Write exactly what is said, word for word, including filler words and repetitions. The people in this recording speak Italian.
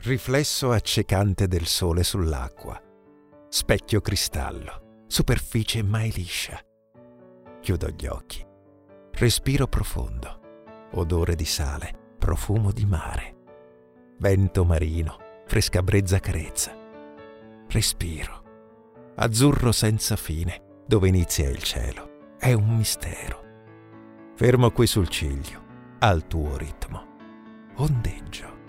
Riflesso accecante del sole sull'acqua, specchio cristallo, superficie mai liscia. Chiudo gli occhi, respiro profondo, odore di sale, profumo di mare, vento marino, fresca brezza carezza. Respiro, azzurro senza fine, dove inizia il cielo, è un mistero. Fermo qui sul ciglio, al tuo ritmo, ondeggio.